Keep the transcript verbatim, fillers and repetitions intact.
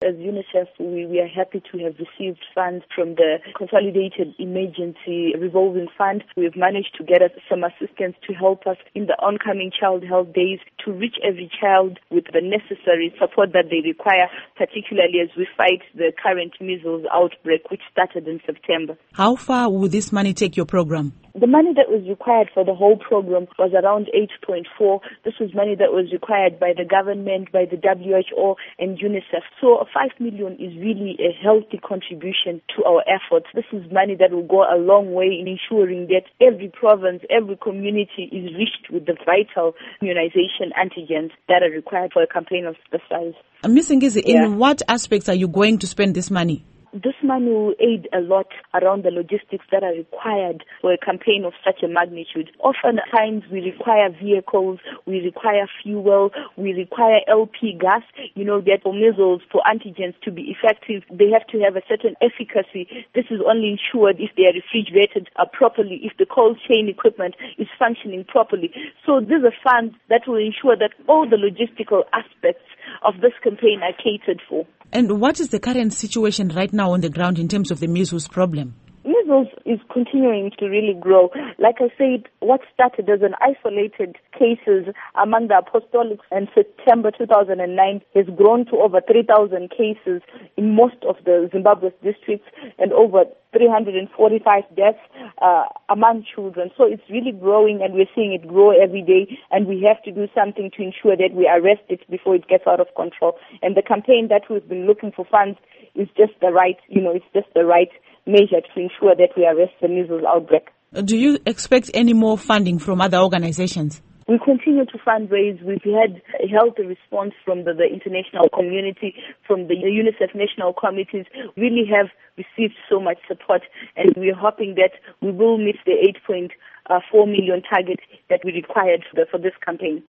as UNICEF, we, we are happy to have received funds from the Consolidated Emergency Revolving Fund. We've managed to get us some assistance to help us in the oncoming Child Health Days to reach every child with the necessary support that they require, particularly as we fight the current measles outbreak, which started in September. How far will this money take your program? The money that was required for the whole program was around eight point four. This was money that was required by the government, by the W H O and UNICEF. So five million is really a healthy contribution to our efforts. This is money that will go a long way in ensuring that every province, every community is reached with the vital immunization antigens that are required for a campaign of the size. Miz Ngizi, Yeah. in what aspects are you going to spend this money? This money will aid a lot around the logistics that are required for a campaign of such a magnitude. Oftentimes we require vehicles, we require fuel, we require L P gas. You know that for measles, for antigens to be effective, they have to have a certain efficacy. This is only ensured if they are refrigerated uh, properly, if the cold chain equipment is functioning properly. So these are funds that will ensure that all the logistical aspects of this campaign are catered for. And what is the current situation right now on the ground in terms of the measles problem? Measles is continuing to really grow. Like I said, what started as an isolated cases among the apostolics in September two thousand nine has grown to over three thousand cases in most of the Zimbabwe districts and over three hundred forty-five deaths uh, among children. So it's really growing, and we're seeing it grow every day, and we have to do something to ensure that we arrest it before it gets out of control. And the campaign that we've been looking for funds is just the right, you know, it's just the right measure to ensure that we arrest the measles outbreak. Do you expect any more funding from other organizations? We continue to fundraise. We've had a healthy response from the, the international community, from the UNICEF national committees. We really have received so much support, and we're hoping that we will meet the eight point four million target that we required for, the, for this campaign.